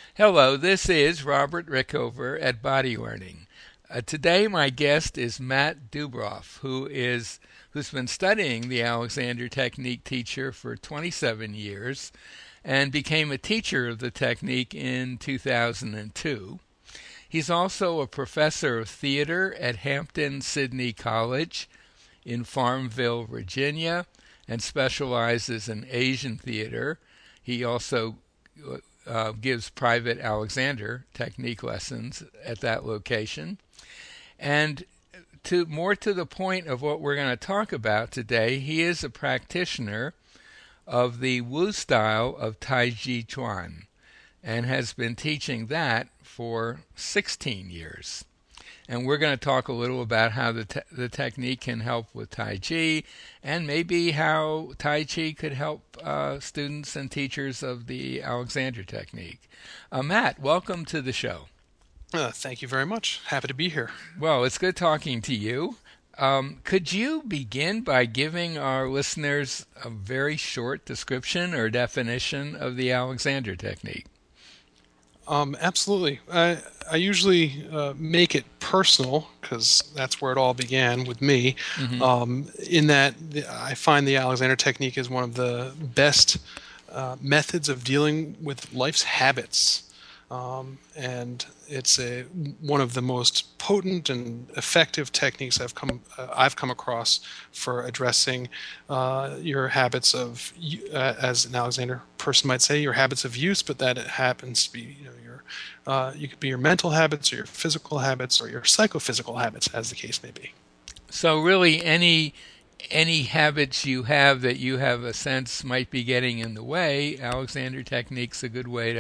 Hello, this is Robert Rickover at Body Learning. Today, my guest is Matt Dubroff, who's been studying the Alexander Technique teacher for 27 years and became a teacher of the technique in 2002. He's also a professor of theater at Hampton-Sydney College in Farmville, Virginia, and specializes in Asian theater. He also gives private Alexander technique lessons at that location. And to the point of what we're going to talk about today, he is a practitioner of the Wu style of Tai Chi Chuan and has been teaching that for 16 years. And we're going to talk a little about how the technique can help with Tai Chi and maybe how Tai Chi could help students and teachers of the Alexander technique. Matt, welcome to the show. Thank you very much. Happy to be here. Well, it's good talking to you. Could you begin by giving our listeners a very short description or definition of the Alexander technique? Absolutely. I usually make it personal because that's where it all began with me. Hmm. In that I find the Alexander technique is one of the best methods of dealing with life's habits. And it's one of the most potent and effective techniques I've come across for addressing your habits of, as an Alexander person might say, your habits of use, but that it happens to be your you could be your mental habits or your physical habits or your psychophysical habits, as the case may be. So really, any habits you have that you have a sense might be getting in the way, Alexander technique's a good way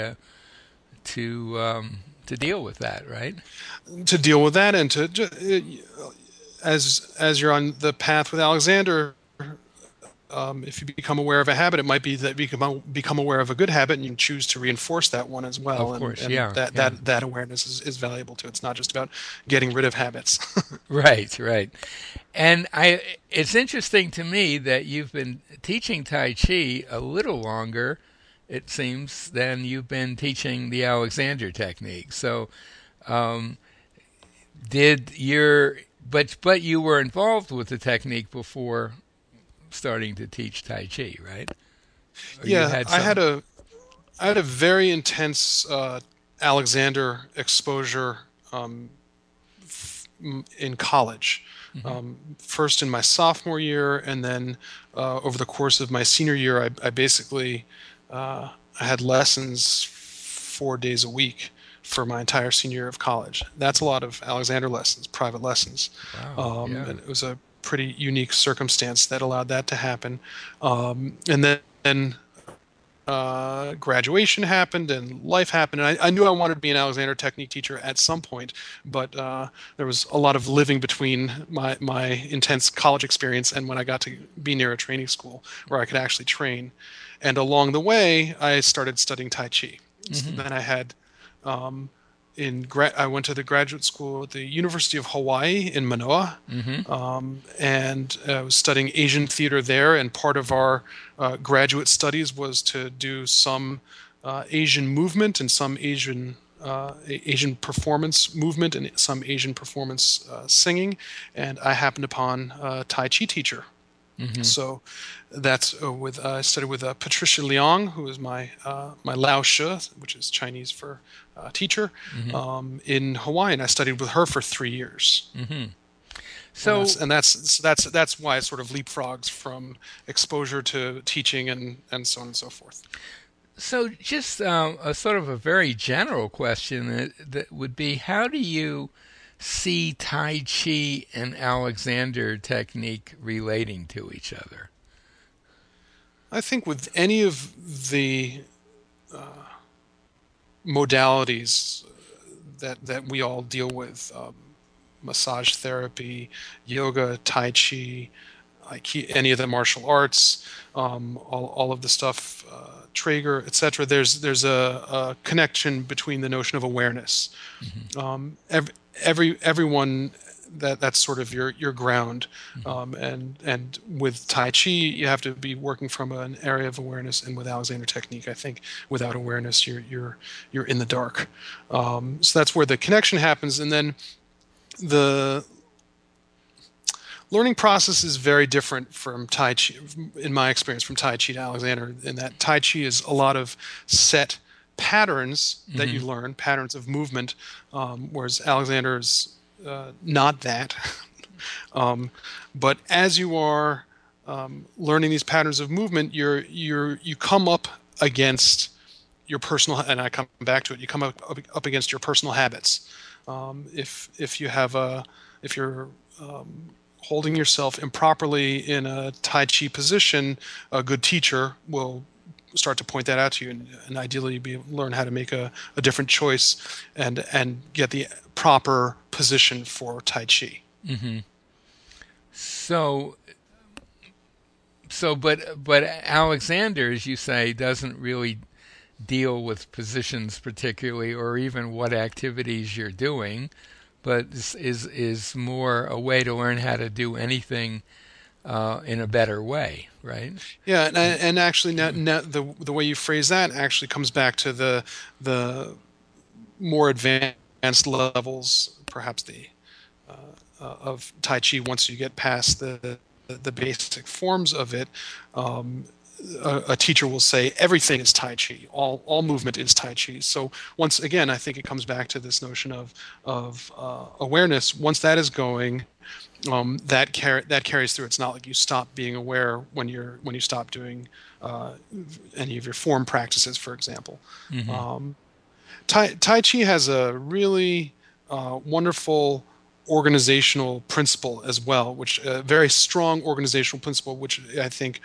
to deal with that, right? To deal with that and as you're on the path with Alexander, if you become aware of a habit, it might be that you become aware of a good habit and you choose to reinforce that one as well. Of And, course, and yeah, that, yeah. that, that awareness is valuable too. It's not just about getting rid of habits. Right, right. And it's interesting to me that you've been teaching Tai Chi a little longer, it seems, than you've been teaching the Alexander technique. So, um, did your but you were involved with the technique before starting to teach Tai Chi, right? Or you Yeah, had some. I had a very intense Alexander exposure um, in college. Hmm. First in my sophomore year, and then over the course of my senior year, I basically I had lessons 4 days a week for my entire senior year of college. That's a lot of Alexander lessons, private lessons, Wow, yeah. and it was a pretty unique circumstance that allowed that to happen. And then graduation happened and life happened. And I knew I wanted to be an Alexander Technique teacher at some point, but there was a lot of living between my intense college experience and when I got to be near a training school where I could actually train. And along the way, I started studying Tai Chi. So Hmm. then I had um, I went to the graduate school at the University of Hawaii in Manoa, Hmm. and I was studying Asian theater there. And part of our graduate studies was to do some Asian movement and some Asian performance movement and some Asian performance singing. And I happened upon a Tai Chi teacher. Hmm. So that's I studied with Patricia Liang, who is my Lao She, which is Chinese for teacher, Hmm. in Hawaii, and I studied with her for 3 years. Hmm. And So, that's why it sort of leapfrogs from exposure to teaching and so on and so forth. so just a sort of a very general question that would be, how do you see Tai Chi and Alexander technique relating to each other? I think with any of the modalities that we all deal with, massage therapy, yoga, tai chi, any of the martial arts, all of the stuff, Traeger, etc. There's a connection between the notion of awareness. Hmm. Everyone that's sort of your ground. And with Tai Chi, you have to be working from an area of awareness, and with Alexander Technique, I think without awareness, you're in the dark. So that's where the connection happens, and then the learning process is very different from Tai Chi, in my experience, from Tai Chi to Alexander, in that Tai Chi is a lot of set patterns that you learn, patterns of movement, whereas Alexander is not that. But as you are learning these patterns of movement, you come up against your personal, and I come back to it. You come up against your personal habits. If you're holding yourself improperly in a Tai Chi position, a good teacher will start to point that out to you, and ideally learn how to make a different choice and get the proper position for Tai Chi. So, but Alexander, as you say, doesn't really deal with positions particularly, or even what activities you're doing, but is more a way to learn how to do anything in a better way, right? Yeah, and actually, now the way you phrase that actually comes back to the more advanced levels, perhaps of Tai Chi. Once you get past the basic forms of it, a teacher will say everything is Tai Chi. All movement is Tai Chi. So once again, I think it comes back to this notion of awareness. Once that is going, that carries through. It's not like you stop being aware when you stop doing any of your form practices, for example. Tai Chi has a really wonderful organizational principle as well, which a very strong organizational principle, which I think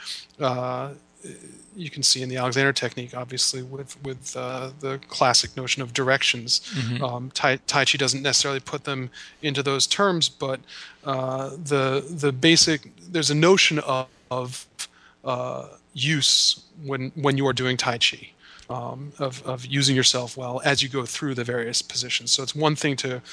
you can see in the Alexander Technique, obviously with the classic notion of directions. Tai Chi doesn't necessarily put them into those terms, but the basic, there's a notion of use when you are doing Tai Chi. Of using yourself well as you go through the various positions. So it's one thing to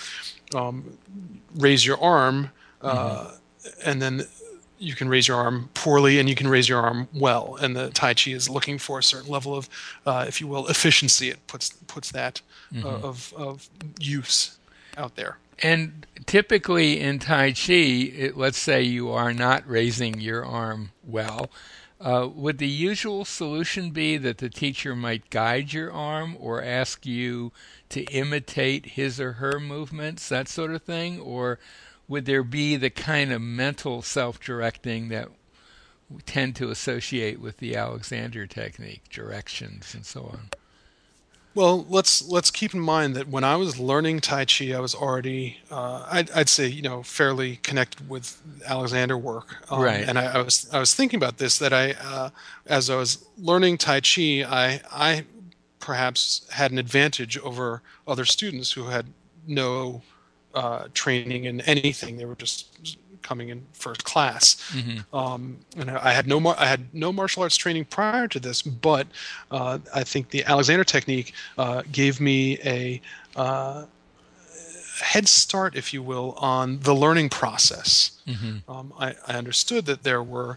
raise your arm, and then you can raise your arm poorly, and you can raise your arm well. And the Tai Chi is looking for a certain level of, if you will, efficiency. It puts that of use out there. And typically in Tai Chi, let's say you are not raising your arm well. Would the usual solution be that the teacher might guide your arm or ask you to imitate his or her movements, that sort of thing? Or would there be the kind of mental self-directing that we tend to associate with the Alexander Technique, directions and so on? Well, let's keep in mind that when I was learning Tai Chi, I was already, I'd say, fairly connected with Alexander work. Right. And I was thinking about this, that as I was learning Tai Chi, I perhaps had an advantage over other students who had no training in anything. They were just coming in first class. And I had no martial arts training prior to this, but I think the Alexander Technique gave me a head start, if you will, on the learning process. I understood that there were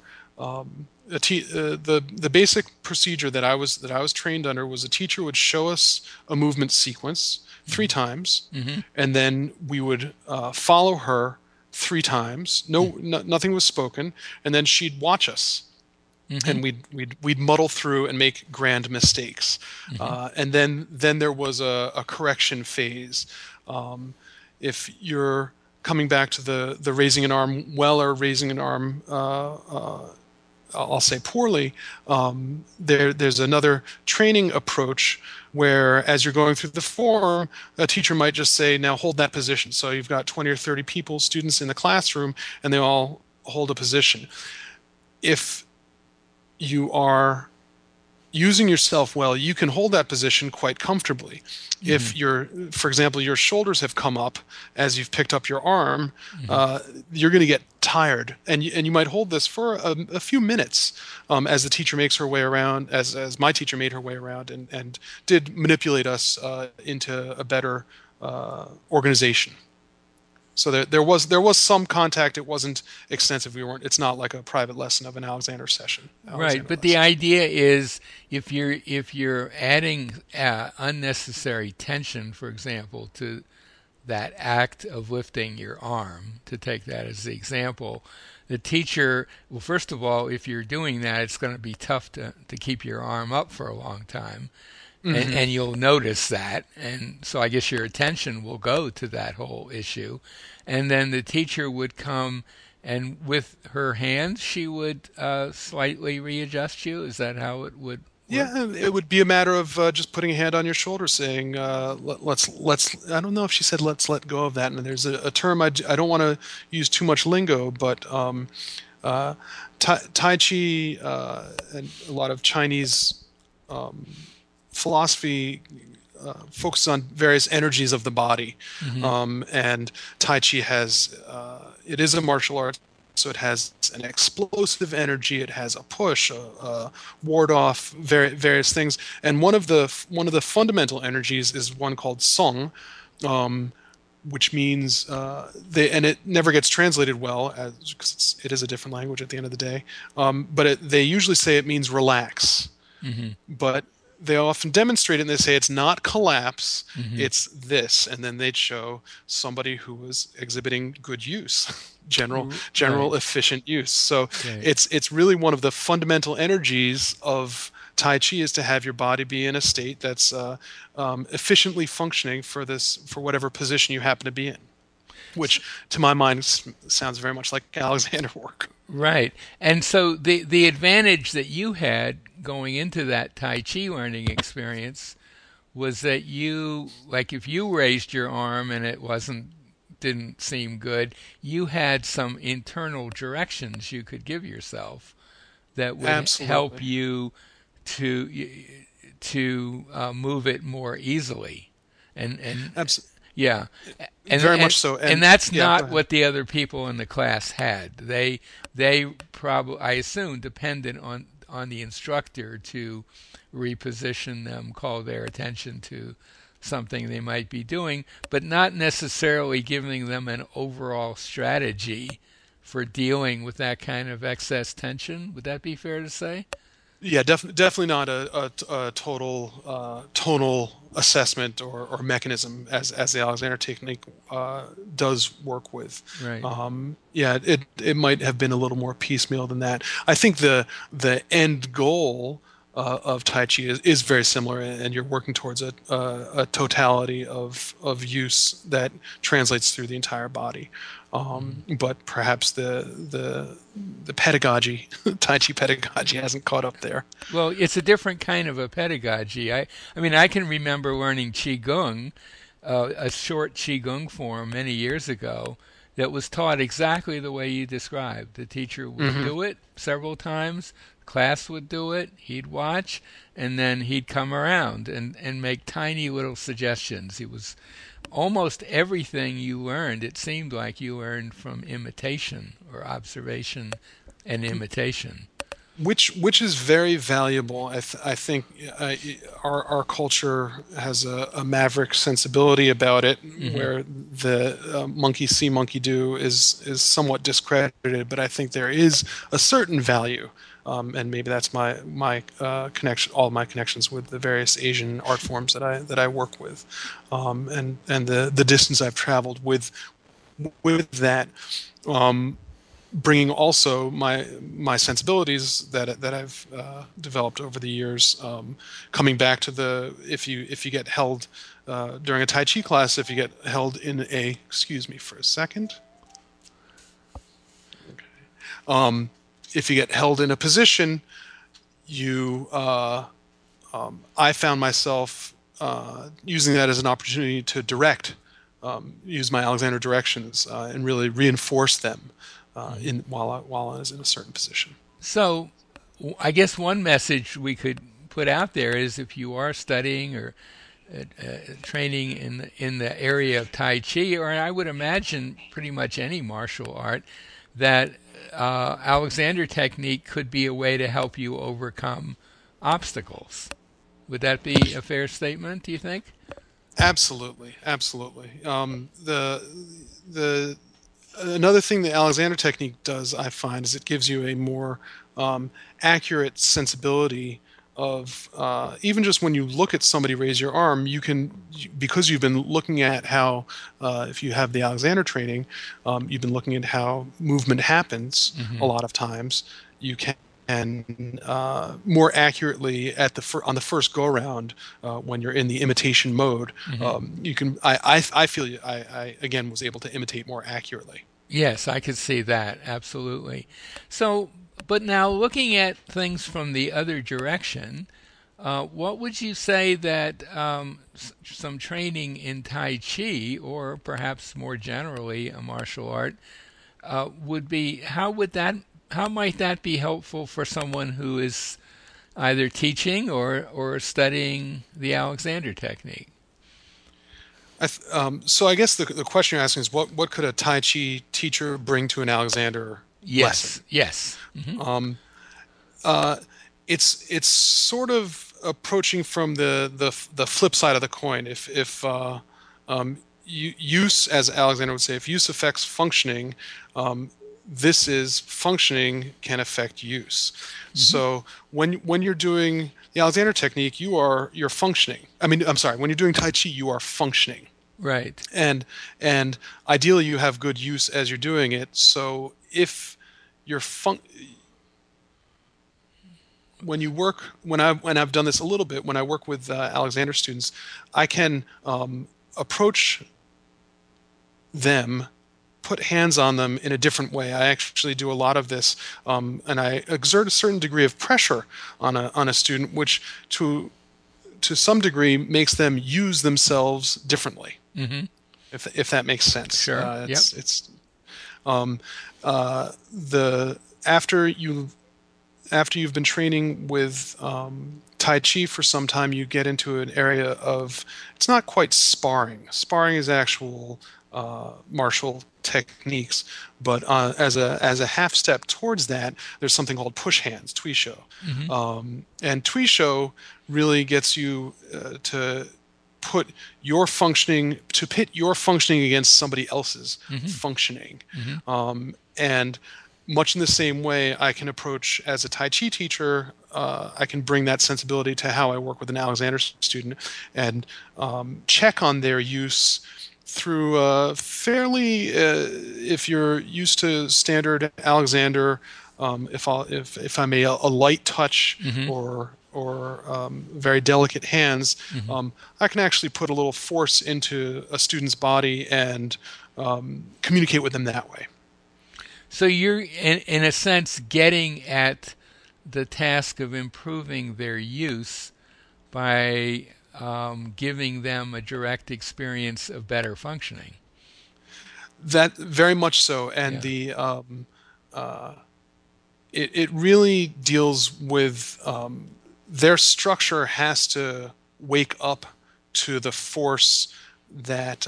the basic procedure that I was trained under was a teacher would show us a movement sequence 3 times, and then we would follow her 3 times. Nothing was spoken, and then she'd watch us, and we'd muddle through and make grand mistakes, and then there was a correction phase. If you're coming back to the raising an arm well or raising an arm, I'll say poorly, there's another training approach where, as you're going through the form, a teacher might just say, now hold that position. So you've got 20 or 30 students in the classroom, and they all hold a position. If you are using yourself well, you can hold that position quite comfortably. If for example, your shoulders have come up as you've picked up your arm, you're going to get tired, and you might hold this for a few minutes as the teacher makes her way around, as my teacher made her way around, and did manipulate us into a better organization. So there was some contact. It wasn't extensive. It's not like a private lesson of an Right, Alexander but the lesson. idea is if you're adding unnecessary tension, for example, to that act of lifting your arm, to take that as the example, the teacher, well, first of all, if you're doing that, it's going to be tough to keep your arm up for a long time. Hmm. And you'll notice that. And so I guess your attention will go to that whole issue. And then the teacher would come and with her hands, she would slightly readjust you. Is that how it would work? Yeah, it would be a matter of just putting a hand on your shoulder, saying, let's." I don't know if she said "let's let go of that." And there's a term I don't want to use too much lingo, but uh, Tai Chi and a lot of Chinese um, philosophy focuses on various energies of the body, Hmm. and Tai Chi has it is a martial art, so it has an explosive energy. It has a push, a ward off, various things, and one of the fundamental energies is one called Song, um, which means and it never gets translated well because it is a different language at the end of the day. But they usually say it means relax, Hmm. but they often demonstrate it and they say it's not collapse, Hmm. it's this, and then they'd show somebody who was exhibiting good use, Right, general efficient use. So right. it's really one of the fundamental energies of Tai Chi is to have your body be in a state that's efficiently functioning for whatever position you happen to be in, which to my mind sounds very much like Alexander work. Right. And so the advantage that you had going into that Tai Chi learning experience was that you, like, if you raised your arm and it wasn't didn't seem good, you had some internal directions you could give yourself that would help Absolutely. you to move it more easily. And Abs- yeah, and Very and much so. and And that's yeah, go not ahead. what the other people in the class had. They probably, I assume, depended on the instructor to reposition them, call their attention to something they might be doing, but not necessarily giving them an overall strategy for dealing with that kind of excess tension. Would that be fair to say? Yeah, definitely not a total tonal assessment or mechanism as the Alexander technique does work with. Right. Yeah, it might have been a little more piecemeal than that. I think the end goal of Tai Chi is very similar, and you're working towards a totality of use that translates through the entire body. But perhaps the pedagogy, Tai Chi pedagogy, hasn't caught up there. Well, it's a different kind of a pedagogy. I mean, I can remember learning Qigong, a short Qigong form many years ago that was taught exactly the way you described. The teacher would Hmm. do it several times, class would do it, he'd watch, and then he'd come around and make tiny little suggestions. He was almost everything you learned, it seemed like you learned from imitation or observation and imitation. Which is very valuable. I think our culture has a maverick sensibility about it, Hmm. where the monkey see, monkey do is somewhat discredited. But I think there is a certain value, and maybe that's my connection, all my connections with the various Asian art forms that I work with, and the distance I've traveled with that. Um, Bringing also my sensibilities that I've developed over the years, coming back to the if you get held during a Tai Chi class, if you get held in a excuse me for a second, if you get held in a position, you I found myself using that as an opportunity to use my Alexander directions and really reinforce them Hmm. in while I was in a certain position. So, I guess one message we could put out there is if you are studying or training in the area of Tai Chi, or I would imagine pretty much any martial art, that Alexander technique could be a way to help you overcome obstacles. Would that be a fair statement, do you think? Absolutely, absolutely. The Another thing the Alexander technique does, I find, is it gives you a more um, accurate sensibility of even just when you look at somebody raise your arm, because you've been looking at how if you have the Alexander training, you've been looking at how movement happens a Hmm. lot of times. You can more accurately on the first go around when you're in the imitation mode. Hmm. You can I feel I again was able to imitate more accurately. Yes, I could see that absolutely. So, but now looking at things from the other direction, what would you say that some training in Tai Chi, or perhaps more generally a martial art, would be? How might that be helpful for someone who is either teaching or studying the Alexander technique? So I guess the question you're asking is what could a Tai Chi teacher bring to an Alexander lesson? Yes, yes. Hmm. Uh, it's sort of approaching from the flip side of the coin. If use, as Alexander would say, if use affects functioning, this is functioning can affect use. Hmm. So when you're doing the Alexander technique, you're functioning. I mean, I'm sorry. When you're doing Tai Chi, you are functioning, Right. and and ideally you have good use as you're doing it. So if you're when I've done this a little bit when I work with Alexander students, I can approach them, put hands on them in a different way. I actually do a lot of this, and I exert a certain degree of pressure on a student, which to some degree makes them use themselves differently. Hmm. If that makes sense, Sure. Yep. it's um, the after you've been training with Tai Chi for some time, you get into an area of it's not quite sparring. Sparring is actual martial techniques, but as a half step towards that, there's something called push hands, Tuisho, Hmm. and Tuisho really gets you to pit your functioning against somebody else's Hmm. functioning, Hmm. and much in the same way I can approach as a Tai Chi teacher. I can bring that sensibility to how I work with an Alexander student and check on their use through fairly, if you're used to standard Alexander, if I'm a light touch Hmm. or very delicate hands, Hmm. I can actually put a little force into a student's body and communicate with them that way. So you're, in a sense, getting at the task of improving their use by giving them a direct experience of better functioning. That very much so, and Yeah. it really deals with their structure has to wake up to the force that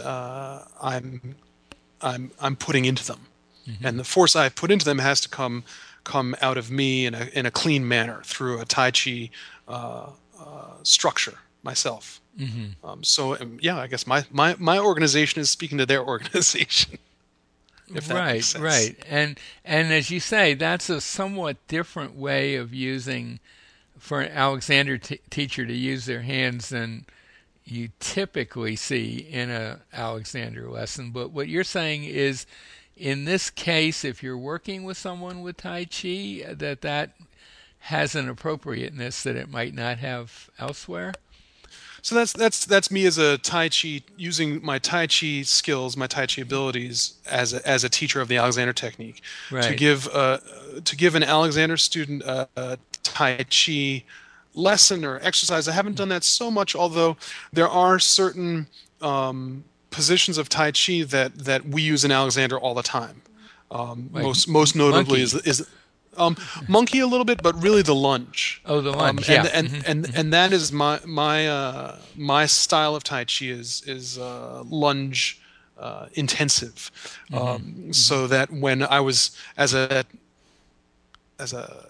I'm putting into them, Hmm. and the force I put into them has to come out of me in a clean manner through a Tai Chi structure myself. Hmm. Yeah, I guess my organization is speaking to their organization, if that Right, makes sense. right. And as you say, that's a somewhat different way of using for an Alexander teacher to use their hands than you typically see in a Alexander lesson. But what you're saying is, in this case, if you're working with someone with Tai Chi, that has an appropriateness that it might not have elsewhere. So that's me as a Tai Chi using my Tai Chi skills, my Tai Chi abilities as a teacher of the Alexander technique to Right. give an Alexander student a Tai Chi lesson or exercise. I haven't done that so much, although there are certain positions of Tai Chi that we use in Alexander all the time. Like Most notably monkey. is monkey a little bit, but really the lunge. Oh, the Um, lunge. and Yeah. and Hmm. and Hmm. and that is my style of Tai Chi is lunge intensive, Hmm. Hmm. so that when I was as a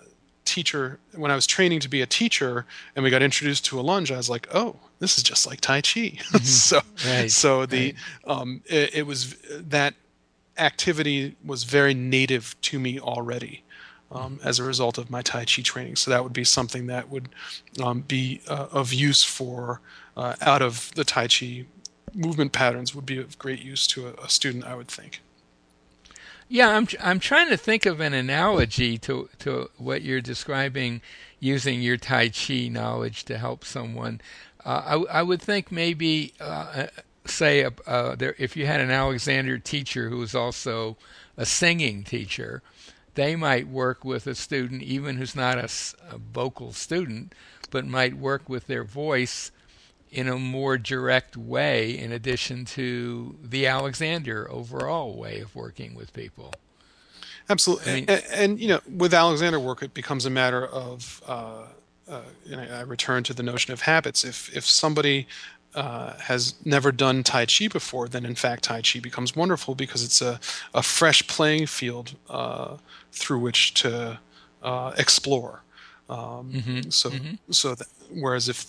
when I was training to be a teacher, and we got introduced to a lunge, I was like, oh, this is just like Tai Chi. so Right. so the Right. it was that activity was very native to me already. As a result of my Tai Chi training. So that would be something that would be of use for out of the Tai Chi movement patterns would be of great use to a student, I would think. Yeah, I'm trying to think of an analogy to what you're describing, using your Tai Chi knowledge to help someone. I would think maybe say if you had an Alexander teacher who was also a singing teacher, they might work with a student even who's not a vocal student, but might work with their voice in a more direct way, in addition to the Alexander overall way of working with people. I Absolutely, mean, and with Alexander work, it becomes a matter of, and I return to the notion of habits. If somebody has never done Tai Chi before, then in fact Tai Chi becomes wonderful because it's a fresh playing field through which to explore. hmm So hmm whereas if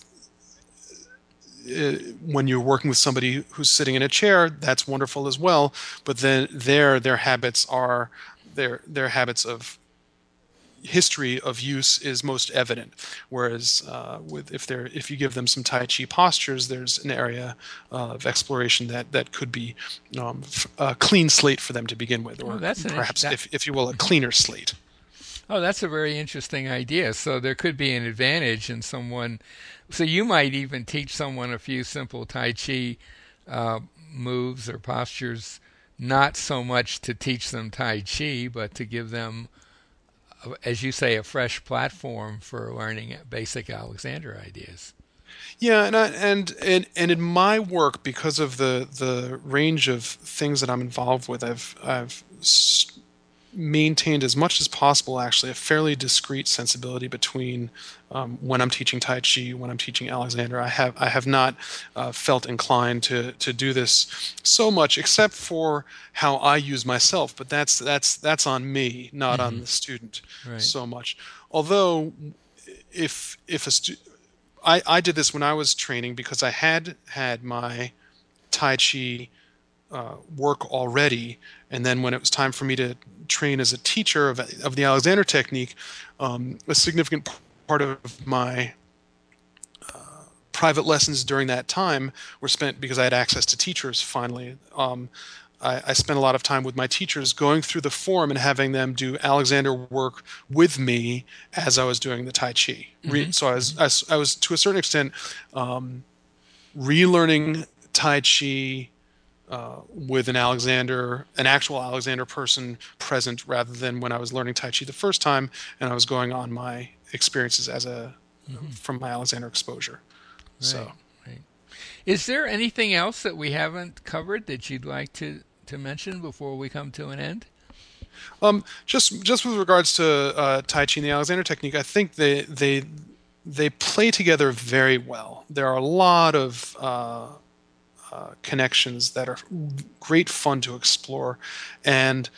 when you're working with somebody who's sitting in a chair, that's wonderful as well. But then their habits are their habits of history of use is most evident. Whereas if you give them some Tai Chi postures, there's an area of exploration that could be a clean slate for them to begin with, oh, or that's an perhaps, that. if you will, a cleaner slate. Oh, that's a very interesting idea. So there could be an advantage in someone. So you might even teach someone a few simple Tai Chi uh, moves or postures, not so much to teach them Tai Chi, but to give them, as you say, a fresh platform for learning basic Alexander ideas. Yeah, and in my work, because of the range of things that I'm involved with, I've maintained as much as possible, actually, a fairly discrete sensibility between when I'm teaching Tai Chi, when I'm teaching Alexander. I have not felt inclined to do this so much, except for how I use myself. But that's on me, not on Hmm the student Right. so much. Although, if a student I did this when I was training because I had my Tai Chi work already, and then when it was time for me to train as a teacher of the Alexander technique, a significant part of my private lessons during that time were spent because I had access to teachers finally. I spent a lot of time with my teachers going through the form and having them do Alexander work with me as I was doing the Tai Chi. hmm So hmm I was to a certain extent um, relearning Tai Chi with an actual Alexander person present, rather than when I was learning Tai Chi the first time and I was going on my experiences hmm from my Alexander exposure. Right. So. Right. Is there anything else that we haven't covered that you'd like to mention before we come to an end? Just with regards to Tai Chi and the Alexander technique, I think they play together very well. There are a lot of connections that are great fun to explore, and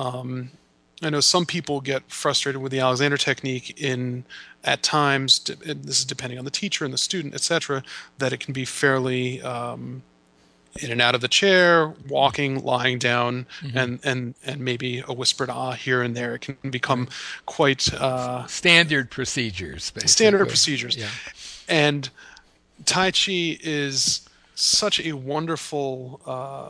I know some people get frustrated with the Alexander technique in at times. This is depending on the teacher and the student, etc. That it can be fairly in and out of the chair, walking, lying down, Hmm and maybe a whispered ah here and there. It can become Right. quite Standard procedures, standard basically. procedures. Yeah. And Tai Chi is such a wonderful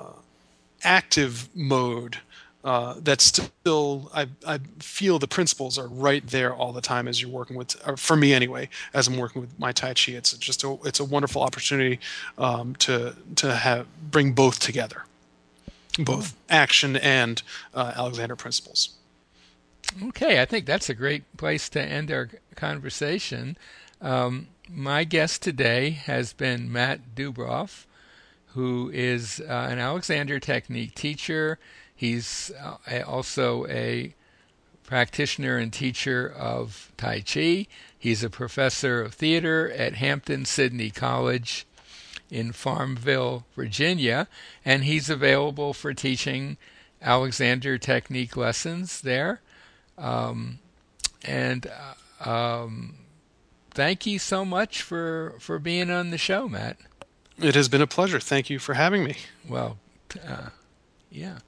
active mode that still I feel the principles are right there all the time as you're working with, or for me anyway, as I'm working with my Tai Chi. It's a wonderful opportunity to have bring both together, Cool. both action and Alexander principles. Okay, I think that's a great place to end our conversation. My guest today has been Matt Dubroff, who is an Alexander Technique teacher. He's also a practitioner and teacher of Tai Chi. He's a professor of theater at Hampton-Sydney College in Farmville, Virginia, and he's available for teaching Alexander Technique lessons there. And Thank you so much for being on the show, Matt. It has been a pleasure. Thank you for having me. Well, yeah.